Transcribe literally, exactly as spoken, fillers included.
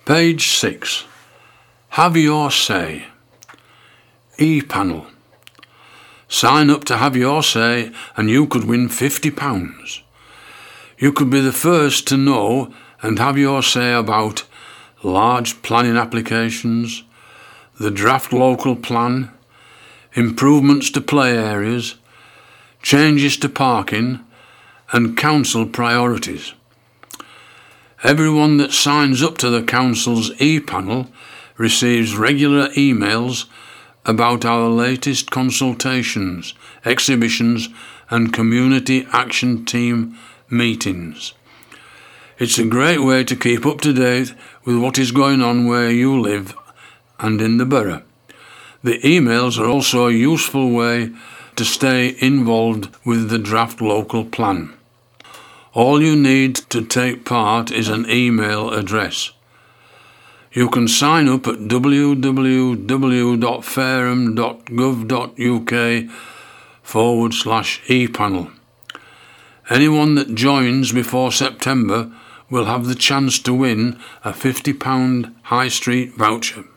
Page six. Have your say. E-panel. Sign up to have your say and you could win fifty pounds. You could be the first to know and have your say about large planning applications, the draft local plan, improvements to play areas, changes to parking, and council priorities. Everyone that signs up to the council's e-panel receives regular emails about our latest consultations, exhibitions, and community action team meetings. It's a great way to keep up to date with what is going on where you live and in the borough. The emails are also a useful way to stay involved with the draft local plan. All you need to take part is an email address. You can sign up at w w w dot fareham dot gov dot u k forward slash e-panel. Anyone that joins before September will have the chance to win a fifty pounds High Street voucher.